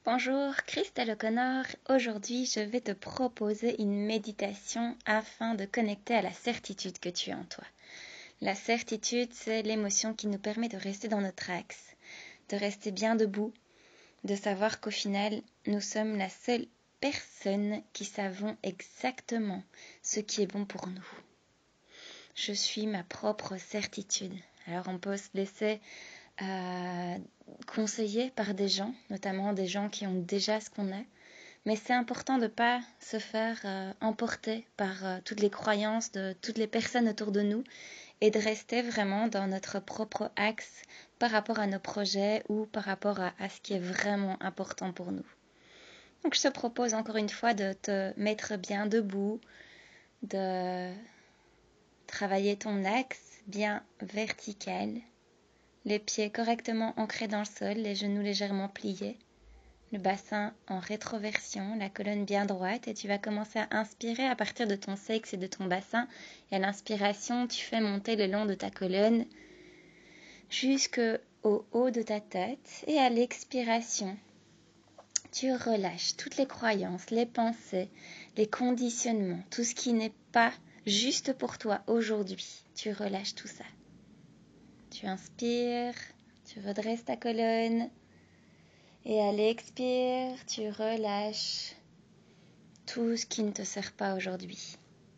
Bonjour, Christelle O'Connor. Aujourd'hui, je vais te proposer une méditation afin de connecter à la certitude que tu as en toi. La certitude, c'est l'émotion qui nous permet de rester dans notre axe, de rester bien debout, de savoir qu'au final, nous sommes la seule personne qui savons exactement ce qui est bon pour nous. Je suis ma propre certitude. Alors on peut se laisser conseiller par des gens, notamment des gens qui ont déjà ce qu'on est. Mais c'est important de ne pas se faire emporter par toutes les croyances de toutes les personnes autour de nous et de rester vraiment dans notre propre axe par rapport à nos projets ou par rapport à ce qui est vraiment important pour nous. Donc je te propose encore une fois de te mettre bien debout, de travailler ton axe bien vertical, les pieds correctement ancrés dans le sol, les genoux légèrement pliés, le bassin en rétroversion, la colonne bien droite, et tu vas commencer à inspirer à partir de ton sexe et de ton bassin. Et à l'inspiration, tu fais monter le long de ta colonne jusqu'au haut de ta tête. Et à l'expiration, tu relâches toutes les croyances, les pensées, les conditionnements, tout ce qui n'est pas juste pour toi aujourd'hui. Tu relâches tout ça. Tu inspires, tu redresses ta colonne et à l'expire, tu relâches tout ce qui ne te sert pas aujourd'hui.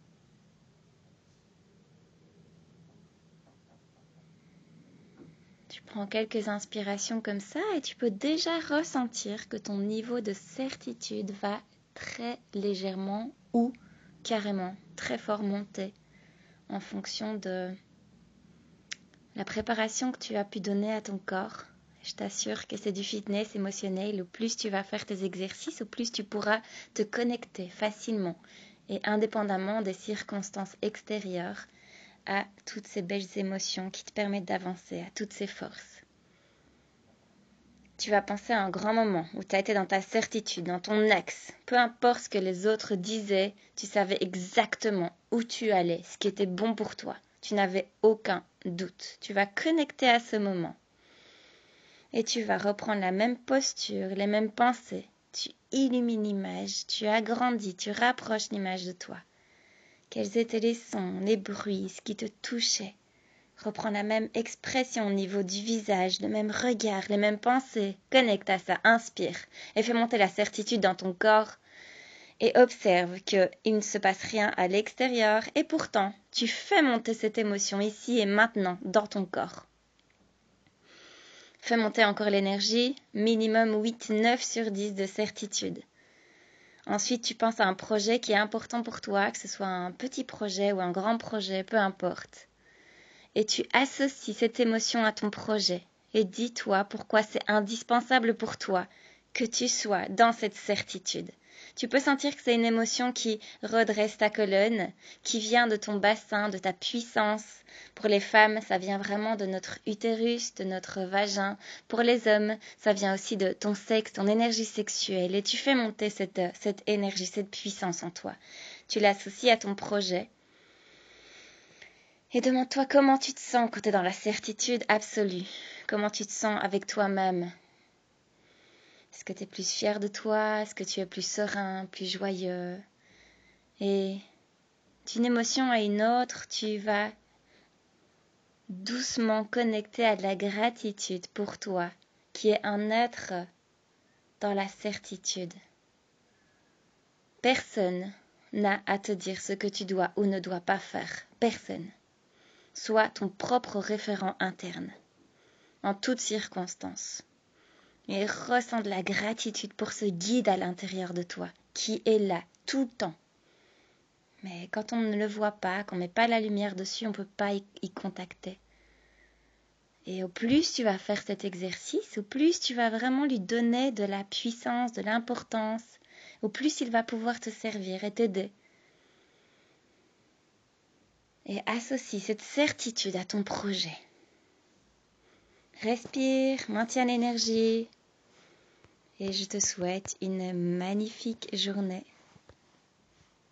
Tu prends quelques inspirations comme ça et tu peux déjà ressentir que ton niveau de certitude va très légèrement ou carrément très fort monter en fonction de la préparation que tu as pu donner à ton corps. Je t'assure que c'est du fitness émotionnel. Au plus tu vas faire tes exercices, au plus tu pourras te connecter facilement et indépendamment des circonstances extérieures à toutes ces belles émotions qui te permettent d'avancer, à toutes ces forces. Tu vas penser à un grand moment où tu as été dans ta certitude, dans ton axe. Peu importe ce que les autres disaient, tu savais exactement où tu allais, ce qui était bon pour toi. Tu n'avais aucun doute. Tu vas connecter à ce moment. Et tu vas reprendre la même posture, les mêmes pensées. Tu illumines l'image, tu agrandis, tu rapproches l'image de toi. Quels étaient les sons, les bruits, ce qui te touchait. Reprends la même expression au niveau du visage, le même regard, les mêmes pensées. Connecte à ça, inspire et fais monter la certitude dans ton corps. Et observe qu'il ne se passe rien à l'extérieur et pourtant, tu fais monter cette émotion ici et maintenant dans ton corps. Fais monter encore l'énergie, minimum 8, 9 sur 10 de certitude. Ensuite, tu penses à un projet qui est important pour toi, que ce soit un petit projet ou un grand projet, peu importe. Et tu associes cette émotion à ton projet. Et dis-toi pourquoi c'est indispensable pour toi que tu sois dans cette certitude. Tu peux sentir que c'est une émotion qui redresse ta colonne, qui vient de ton bassin, de ta puissance. Pour les femmes, ça vient vraiment de notre utérus, de notre vagin. Pour les hommes, ça vient aussi de ton sexe, ton énergie sexuelle. Et tu fais monter cette énergie, cette puissance en toi. Tu l'associes à ton projet. Et demande-toi comment tu te sens quand tu es dans la certitude absolue. Comment tu te sens avec toi-même. Est-ce que tu es plus fier de toi? Est-ce que tu es plus serein, plus joyeux? Et d'une émotion à une autre, tu vas doucement connecter à de la gratitude pour toi, qui est un être dans la certitude. Personne n'a à te dire ce que tu dois ou ne dois pas faire. Personne. Sois ton propre référent interne, en toutes circonstances. Et ressens de la gratitude pour ce guide à l'intérieur de toi, qui est là, tout le temps. Mais quand on ne le voit pas, qu'on ne met pas la lumière dessus, on ne peut pas y contacter. Et au plus tu vas faire cet exercice, au plus tu vas vraiment lui donner de la puissance, de l'importance, au plus il va pouvoir te servir et t'aider. Et associe cette certitude à ton projet. Respire, maintiens l'énergie. Et je te souhaite une magnifique journée.